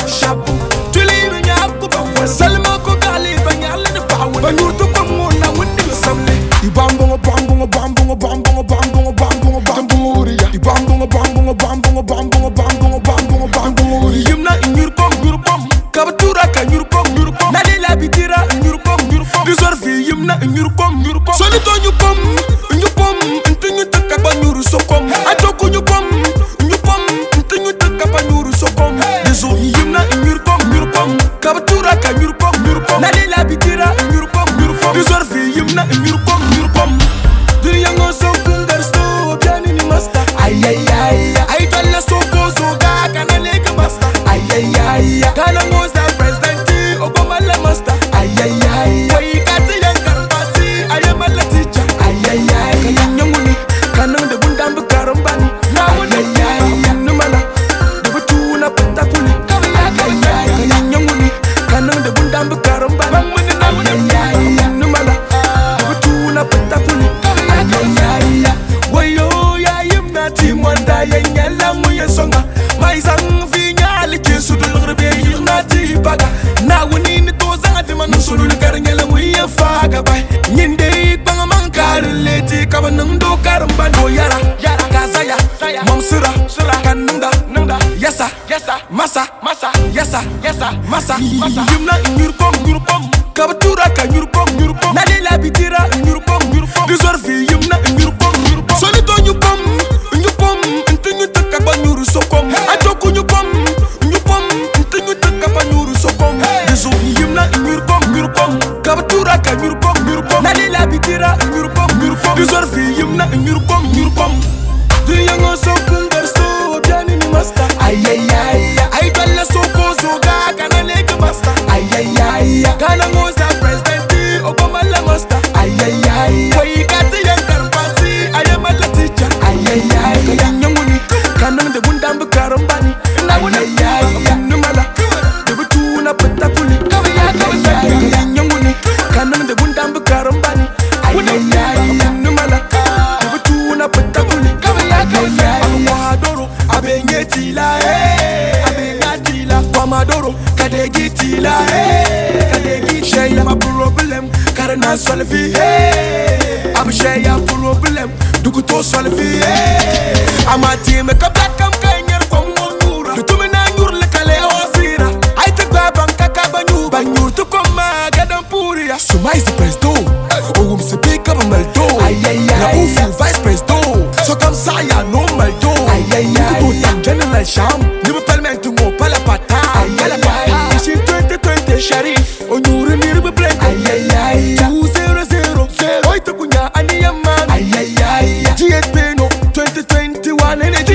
shabu tuli bi ñap ko ba salma ko gali ba ñal de baw ba ñur to ko mo na windi samle I bambungo bambungo bambungo bambungo bambungo bambungo bambungo uriya I bambungo bambungo bambungo bambungo bambungo bambungo bambungo uriya yimna ñur pom kabatura ka ñur pom nali la bitira ñur pom disor fi yimna ñur pom soli to ñu pom ntu ñu takka ba ñur so pom atoko ñu pom ntu ñu takka ba ñur so pom disor yimna ñur pom kabatura ka ñur pom nali la bitira ñur pom disor fi yimna ñur pom dunya ngo so kungar so biani ni masta ay dalla so ko so ga kana le ka masta ay kana ngo sa president Obama la masta ay way ka ti yan karbasi ay mala teacher ay kana nyanguni kana de bundam bu karambani na woni numala de batuna patakuli kana nyanguni kana de bundam bu karambani na woni numala de batuna patakuli wayo ya yimna timwanda yanyala muye songa mai sang fi nyali ke sudul rebe yimna ti baga na woni ni to zanga de man sudul garngela muye faga bay nyinde banga man karle ti kabanang do karamba do yara kazaya mamsura kanunda yasa masa yasa masa yimna nyur pom kabatura ka nyur pom nali la bitira nyur pom disor fi yimna nyur pom soli to ñu pom ntu ñu takka ba ñuru so pom atoko ñu pom ntu ñu takka ba ñuru so pom disor yimna nyur pom kabatura ka nyur pom nali la bitira nyur pom disor fi yimna nyur pom dunya ngo so kungar so biani ni masta ay dalla so ko so ga kana le ka masta ay kana ngo sa president Obama la masta ay way ka ti yan karbasi ay mala teacher kana nyanguni kana de bundam bu karambani na wona numala de batuna patakuli kana nyanguni kana de bundam bu karambani numala de batuna patakuli amadoro abengetila abengatila amadoro kadegitila kadegi shaya ma problem karana solvi am shaya problem duku to solvi amati me kapta kam kanyar kongo nura tume na nyur le kale wasira ay te banka ka banyur to koma gadam puria suma is presto o se pick up maldo na ufu vice presto so comme ça ya no maldo to tam general sham ni me permettre mo pala pata si 2020 sharif o nyuru ni rebe play 200 oi to kunya ani yamman GSP no 2021 ene